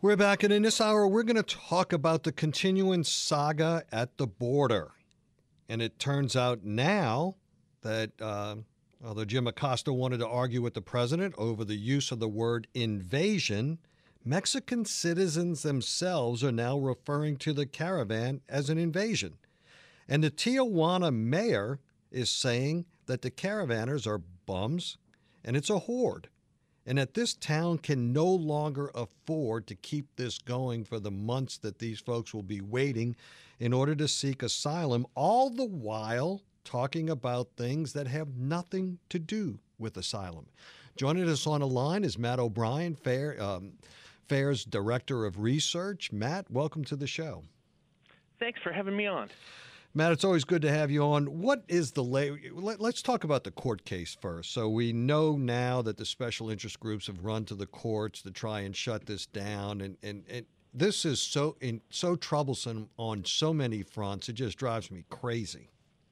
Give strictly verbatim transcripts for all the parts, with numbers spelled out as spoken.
We're back, and in this hour, we're going to talk about the continuing saga at the border. And it turns out now that, uh, although Jim Acosta wanted to argue with the president over the use of the word invasion, Mexican citizens themselves are now referring to the caravan as an invasion. And the Tijuana mayor is saying that the caravanners are bums and it's a horde, and that this town can no longer afford to keep this going for the months that these folks will be waiting in order to seek asylum, all the while talking about things that have nothing to do with asylum. Joining us on the line is Matt O'Brien, FAIR, um, FAIR's Director of Research. Matt, welcome to the show. Thanks for having me on. Matt, it's always good to have you on. What is the lay? Let, let's talk about the court case first. So we know now that the special interest groups have run to the courts to try and shut this down, and and, and this is so in, so troublesome on so many fronts. It just drives me crazy.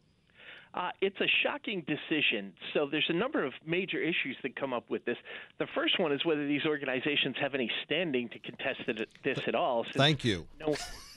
Uh, it's a shocking decision. So there's a number of major issues that come up with this. The first one is whether these organizations have any standing to contest it, this at all. Thank you. No,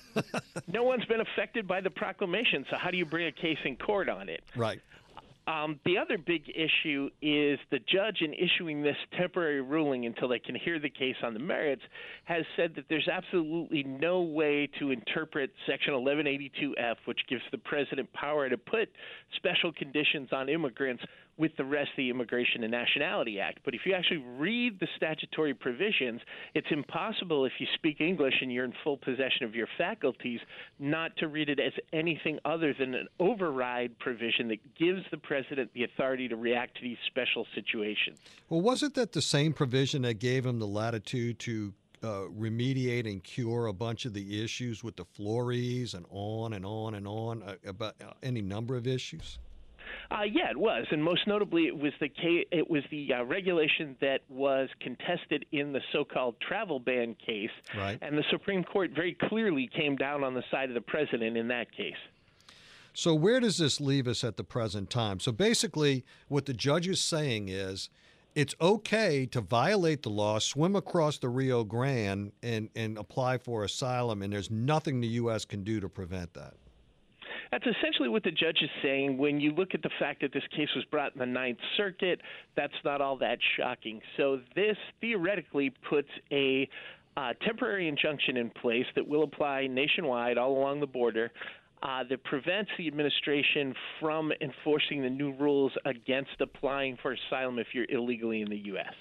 no one's been affected by the proclamation, so how do you bring a case in court on it? Right. Um, the other big issue is the judge, in issuing this temporary ruling until they can hear the case on the merits, has said that there's absolutely no way to interpret Section eleven eighty-two F, which gives the president power to put special conditions on immigrants, with the rest of the Immigration and Nationality Act. But if you actually read the statutory provisions, it's impossible, if you speak English and you're in full possession of your faculties, not to read it as anything other than an override provision that gives the president the authority to react to these special situations. Well, wasn't that the same provision that gave him the latitude to uh, remediate and cure a bunch of the issues with the Flores and on and on and on uh, about uh, any number of issues? Uh, yeah, it was, and most notably, it was the case, it was the uh, regulation that was contested in the so-called travel ban case, right. And the Supreme Court very clearly came down on the side of the president in that case. So where does this leave us at the present time? So basically, what the judge is saying is, it's okay to violate the law, swim across the Rio Grande, and and apply for asylum, and there's nothing the U S can do to prevent that. That's essentially what the judge is saying. When you look at the fact that this case was brought in the Ninth Circuit, that's not all that shocking. So this theoretically puts a uh, temporary injunction in place that will apply nationwide all along the border uh, that prevents the administration from enforcing the new rules against applying for asylum if you're illegally in the U S.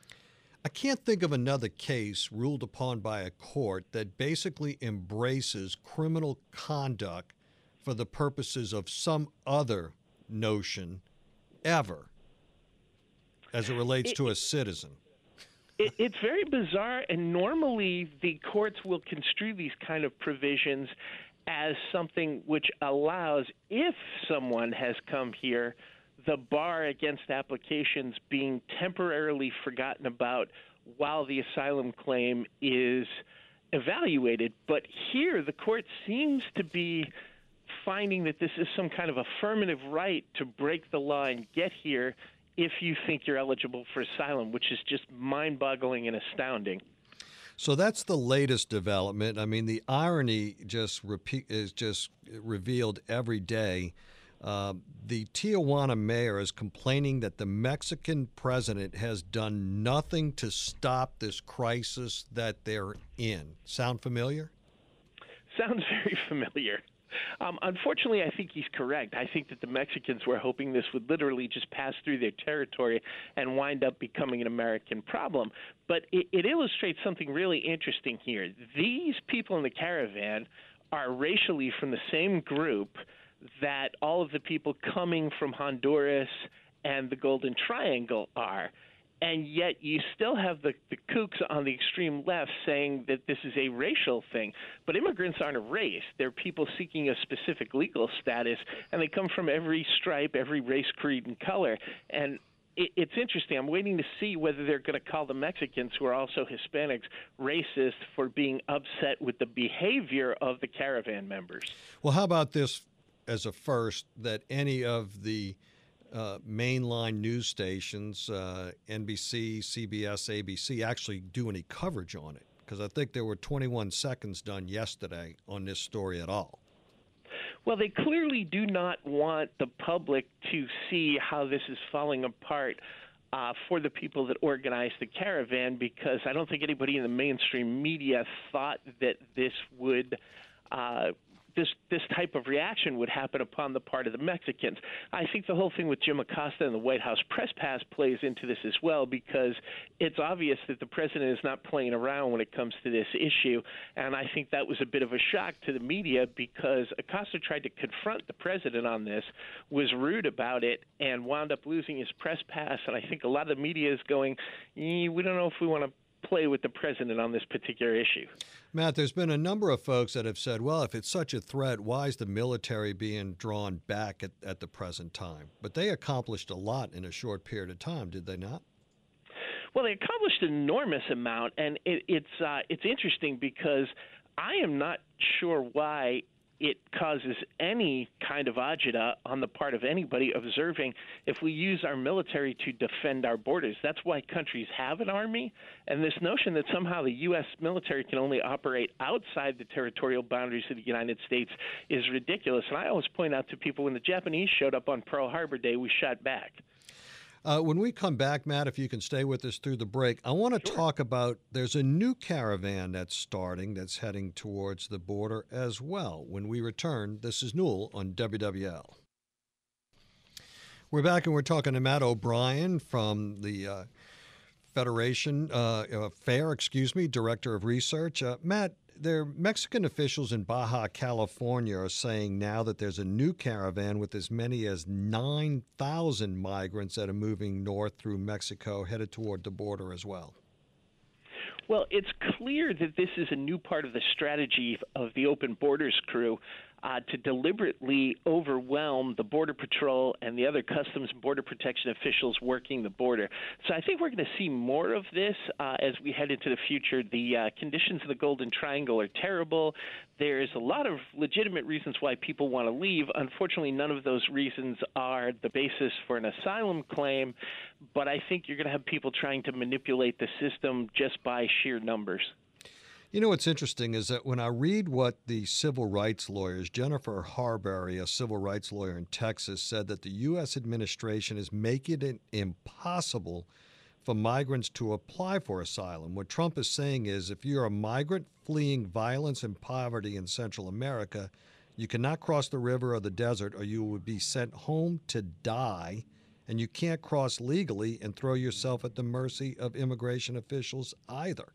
I can't think of another case ruled upon by a court that basically embraces criminal conduct for the purposes of some other notion ever as it relates it, to a citizen. It, it's very bizarre, and normally the courts will construe these kind of provisions as something which allows, if someone has come here, the bar against applications being temporarily forgotten about while the asylum claim is evaluated. But here the court seems to be finding that this is some kind of affirmative right to break the law and get here if you think you're eligible for asylum, which is just mind-boggling and astounding. So that's the latest development. I mean, the irony just repeat is just revealed every day. Uh, the Tijuana mayor is complaining that the Mexican president has done nothing to stop this crisis that they're in. Sound familiar? Sounds very familiar. Um, unfortunately, I think he's correct. I think that the Mexicans were hoping this would literally just pass through their territory and wind up becoming an American problem. But it, it illustrates something really interesting here. These people in the caravan are racially from the same group that all of the people coming from Honduras and the Golden Triangle are. And yet you still have the, the kooks on the extreme left saying that this is a racial thing. But immigrants aren't a race. They're people seeking a specific legal status, and they come from every stripe, every race, creed, and color. And it, it's interesting. I'm waiting to see whether they're going to call the Mexicans, who are also Hispanics, racist for being upset with the behavior of the caravan members. Well, how about this as a first, that any of the Uh, mainline news stations, uh, N B C, C B S, A B C, actually do any coverage on it? Because I think there were twenty-one seconds done yesterday on this story at all. Well, they clearly do not want the public to see how this is falling apart uh, for the people that organized the caravan, because I don't think anybody in the mainstream media thought that this would uh, this this type of reaction would happen upon the part of the Mexicans. I think the whole thing with Jim Acosta and the White House press pass plays into this as well, because it's obvious that the president is not playing around when it comes to this issue. And I think that was a bit of a shock to the media, because Acosta tried to confront the president on this, was rude about it, and wound up losing his press pass. And I think a lot of the media is going, eh, we don't know if we want to play with the president on this particular issue. Matt, there's been a number of folks that have said, well, if it's such a threat, why is the military being drawn back at, at the present time? But they accomplished a lot in a short period of time, did they not? Well, they accomplished an enormous amount, and it, it's uh, it's interesting because I am not sure why it causes any kind of agita on the part of anybody observing if we use our military to defend our borders. That's why countries have an army, and this notion that somehow the U S military can only operate outside the territorial boundaries of the United States is ridiculous. And I always point out to people, when the Japanese showed up on Pearl Harbor Day, we shot back. Uh, when we come back, Matt, if you can stay with us through the break, I want to Sure. talk about, there's a new caravan that's starting that's heading towards the border as well. When we return, this is Newell on W W L. We're back, and we're talking to Matt O'Brien from the uh, Federation, uh, uh, FAIR, excuse me, Director of Research. Uh, Matt, there, Mexican officials in Baja California are saying now that there's a new caravan with as many as nine thousand migrants that are moving north through Mexico, headed toward the border as well. Well, it's clear that this is a new part of the strategy of the Open Borders crew uh, to deliberately overwhelm the Border Patrol and the other Customs and Border Protection officials working the border. So I think we're going to see more of this uh, as we head into the future. The uh, conditions of the Golden Triangle are terrible. There's a lot of legitimate reasons why people want to leave. Unfortunately, none of those reasons are the basis for an asylum claim, but I think you're going to have people trying to manipulate the system just by sheer numbers. You know, what's interesting is that when I read what the civil rights lawyers, Jennifer Harberry, a civil rights lawyer in Texas, said that the U S administration is making it impossible for migrants to apply for asylum. What Trump is saying is, if you're a migrant fleeing violence and poverty in Central America, you cannot cross the river or the desert, or you will be sent home to die, and you can't cross legally and throw yourself at the mercy of immigration officials either.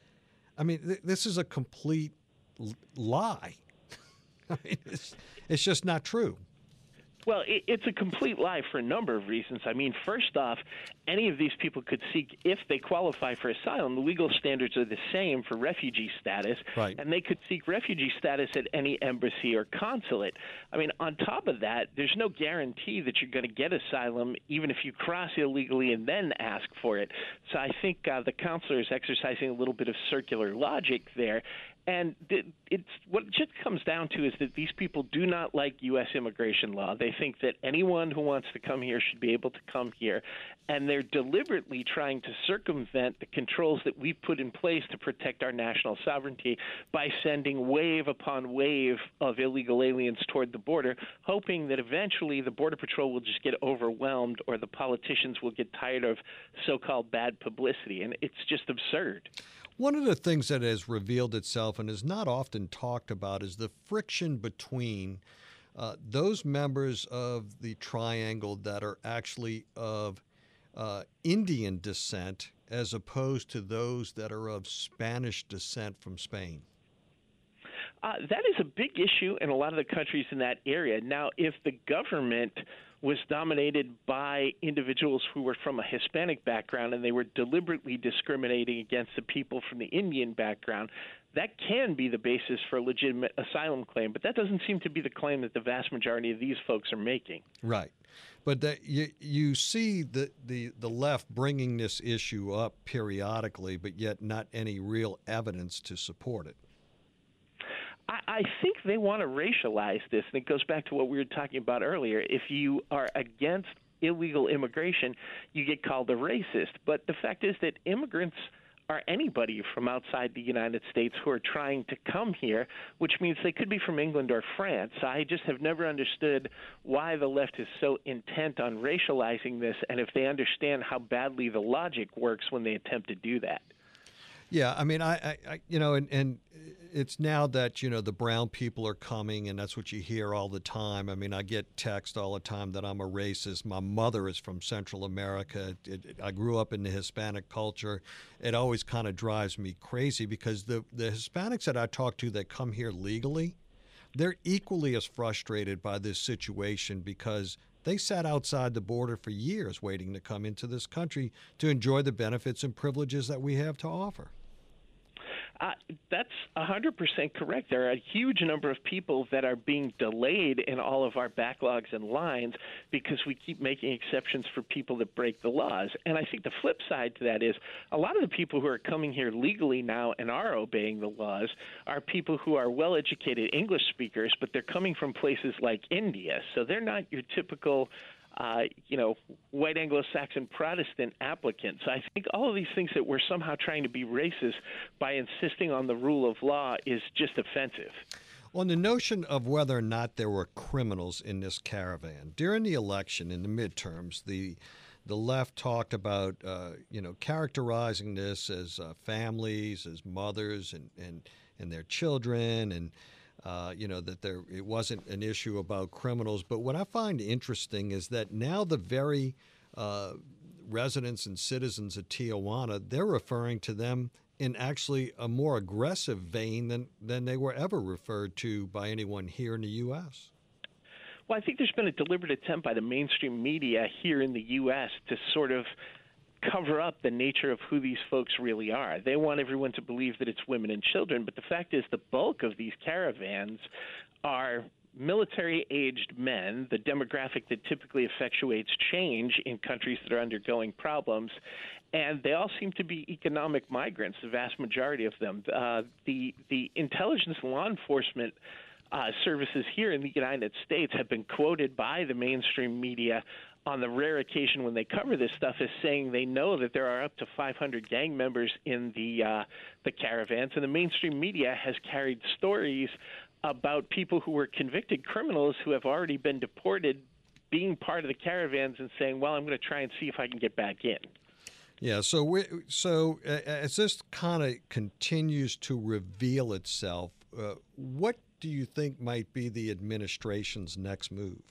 I mean, th- this is a complete l- lie. I mean, it's, it's just not true. Well, it, it's a complete lie for a number of reasons. I mean, first off, any of these people could seek, if they qualify for asylum, the legal standards are the same for refugee status, Right. and they could seek refugee status at any embassy or consulate. I mean, on top of that, there's no guarantee that you're going to get asylum, even if you cross illegally and then ask for it. So I think uh, the counselor is exercising a little bit of circular logic there. And it's what it just comes down to is that these people do not like U S immigration law. They think that anyone who wants to come here should be able to come here. And they're deliberately trying to circumvent the controls that we've put in place to protect our national sovereignty by sending wave upon wave of illegal aliens toward the border, hoping that eventually the Border Patrol will just get overwhelmed or the politicians will get tired of so-called bad publicity. And it's just absurd. One of the things that has revealed itself and is not often talked about is the friction between uh, those members of the Triangle that are actually of uh, Indian descent as opposed to those that are of Spanish descent from Spain. Uh, that is a big issue in a lot of the countries in that area. Now, if the government was dominated by individuals who were from a Hispanic background and they were deliberately discriminating against the people from the Indian background, that can be the basis for a legitimate asylum claim. But that doesn't seem to be the claim that the vast majority of these folks are making. Right. But that you, you see the, the, the left bringing this issue up periodically, but yet not any real evidence to support it. I think they want to racialize this, and it goes back to what we were talking about earlier. If you are against illegal immigration, you get called a racist. But the fact is that immigrants are anybody from outside the United States who are trying to come here, which means they could be from England or France. I just have never understood why the left is so intent on racializing this, and if they understand how badly the logic works when they attempt to do that. Yeah, I mean, I, I, I you know, and, and it's now that, you know, the brown people are coming, and that's what you hear all the time. I mean, I get text all the time that I'm a racist. My mother is from Central America. It, it, I grew up in the Hispanic culture. It always kind of drives me crazy because the, the Hispanics that I talk to that come here legally, they're equally as frustrated by this situation because they sat outside the border for years waiting to come into this country to enjoy the benefits and privileges that we have to offer. Uh, that's one hundred percent correct. There are a huge number of people that are being delayed in all of our backlogs and lines because we keep making exceptions for people that break the laws. And I think the flip side to that is a lot of the people who are coming here legally now and are obeying the laws are people who are well-educated English speakers, but they're coming from places like India. So they're not your typical Uh, you know, white Anglo-Saxon Protestant applicants. I think all of these things that we're somehow trying to be racist by insisting on the rule of law is just offensive. On the notion of whether or not there were criminals in this caravan, during the election, in the midterms, the the left talked about, uh, you know, characterizing this as uh, families, as mothers and, and, and their children, and Uh, you know, that there it wasn't an issue about criminals. But what I find interesting is that now the very uh, residents and citizens of Tijuana, they're referring to them in actually a more aggressive vein than, than they were ever referred to by anyone here in the U S. Well, I think there's been a deliberate attempt by the mainstream media here in the U S to sort of cover up the nature of who these folks really are. They want everyone to believe that it's women and children, but the fact is the bulk of these caravans are military-aged men, the demographic that typically effectuates change in countries that are undergoing problems, and they all seem to be economic migrants, the vast majority of them. Uh, the, the intelligence and law enforcement Uh, services here in the United States have been quoted by the mainstream media on the rare occasion when they cover this stuff as saying they know that there are up to five hundred gang members in the uh, the caravans, and the mainstream media has carried stories about people who were convicted criminals who have already been deported being part of the caravans and saying, well, I'm going to try and see if I can get back in. Yeah, so we, so uh, as this kind of continues to reveal itself, uh, what do you think might be the administration's next move?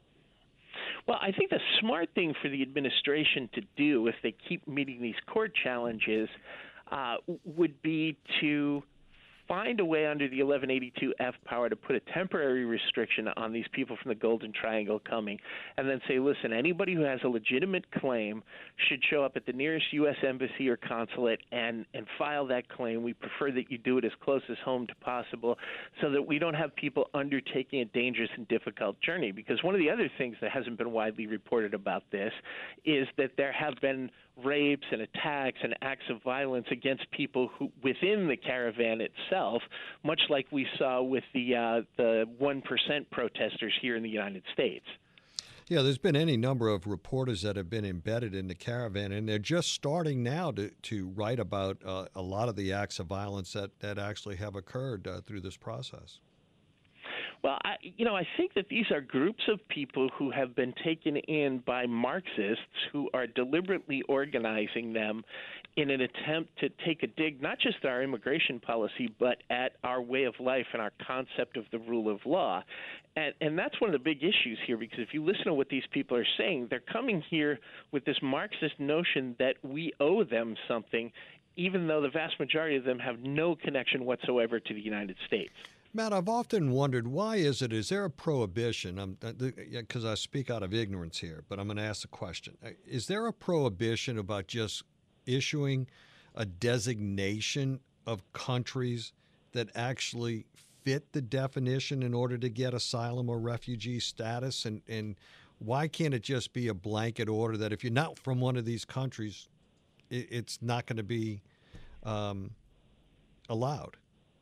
Well, I think the smart thing for the administration to do if they keep meeting these court challenges uh, would be to find a way under the eleven eighty-two F power to put a temporary restriction on these people from the Golden Triangle coming, and then say, listen, anybody who has a legitimate claim should show up at the nearest U S embassy or consulate and, and file that claim. We prefer that you do it as close as home to possible so that we don't have people undertaking a dangerous and difficult journey. Because one of the other things that hasn't been widely reported about this is that there have been rapes and attacks and acts of violence against people who within the caravan itself, much like we saw with the uh, the one percent protesters here in the United States. Yeah, there's been any number of reporters that have been embedded in the caravan, and they're just starting now to, to write about uh, a lot of the acts of violence that, that actually have occurred uh, through this process. Well, I, you know, I think that these are groups of people who have been taken in by Marxists who are deliberately organizing them in an attempt to take a dig, not just at our immigration policy, but at our way of life and our concept of the rule of law. And, and that's one of the big issues here, because if you listen to what these people are saying, they're coming here with this Marxist notion that we owe them something, even though the vast majority of them have no connection whatsoever to the United States. Matt, I've often wondered, why is it, is there a prohibition, because I speak out of ignorance here, but I'm going to ask the question. Is there a prohibition about just issuing a designation of countries that actually fit the definition in order to get asylum or refugee status? And, and why can't it just be a blanket order that if you're not from one of these countries, it, it's not going to be um, allowed?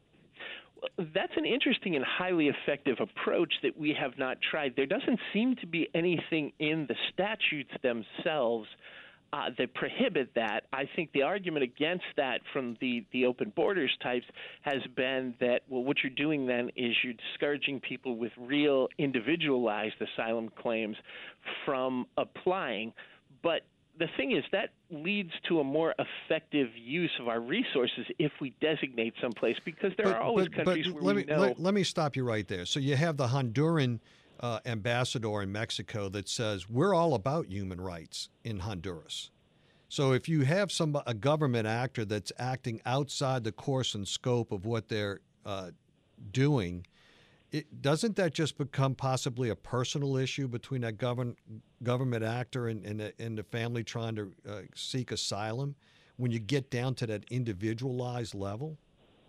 That's an interesting and highly effective approach that we have not tried. There doesn't seem to be anything in the statutes themselves uh, that prohibit that. I think the argument against that from the, the open borders types has been that, well, what you're doing then is you're discouraging people with real individualized asylum claims from applying. But the thing is, that leads to a more effective use of our resources if we designate someplace, because there but, are always but, countries but where let we me, know. Let, let me stop you right there. So you have the Honduran uh, ambassador in Mexico that says we're all about human rights in Honduras. So if you have some a government actor that's acting outside the course and scope of what they're uh, doing, it, doesn't that just become possibly a personal issue between that govern, government actor and, and, the, and the family trying to uh, seek asylum when you get down to that individualized level?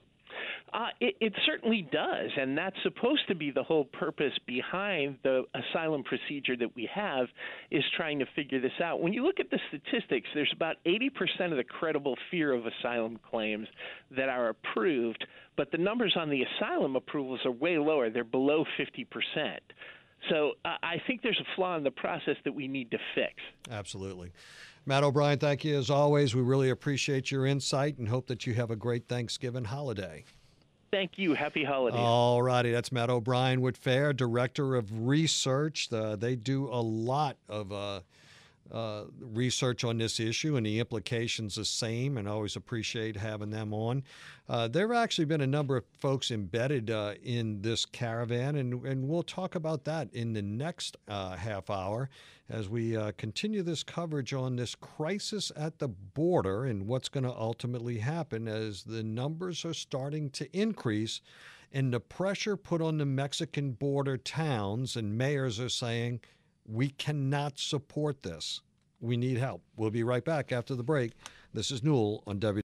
Uh, it, it certainly does, and that's supposed to be the whole purpose behind the asylum procedure that we have, is trying to figure this out. When you look at the statistics, there's about eighty percent of the credible fear of asylum claims that are approved, but the numbers on the asylum approvals are way lower. They're below fifty percent. So uh, I think there's a flaw in the process that we need to fix. Absolutely. Matt O'Brien, thank you as always. We really appreciate your insight and hope that you have a great Thanksgiving holiday. Thank you. Happy holidays. All righty. That's Matt O'Brien with FAIR, Director of Research. Uh, they do a lot of uh, uh, research on this issue, and the implications the same, and I always appreciate having them on. Uh, there have actually been a number of folks embedded uh, in this caravan, and, and we'll talk about that in the next uh, half hour as we uh, continue this coverage on this crisis at the border and what's going to ultimately happen as the numbers are starting to increase and the pressure put on the Mexican border towns and mayors are saying, we cannot support this. We need help. We'll be right back after the break. This is Newell on W.